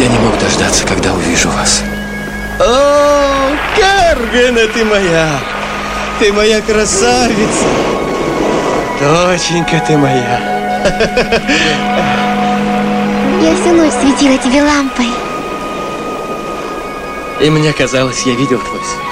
Я не мог дождаться, когда увижу вас. О, Каргана, ты моя! Ты моя красавица! Доченька ты моя! Я всю ночь светила тебе лампой. И мне казалось, я видел твой свет.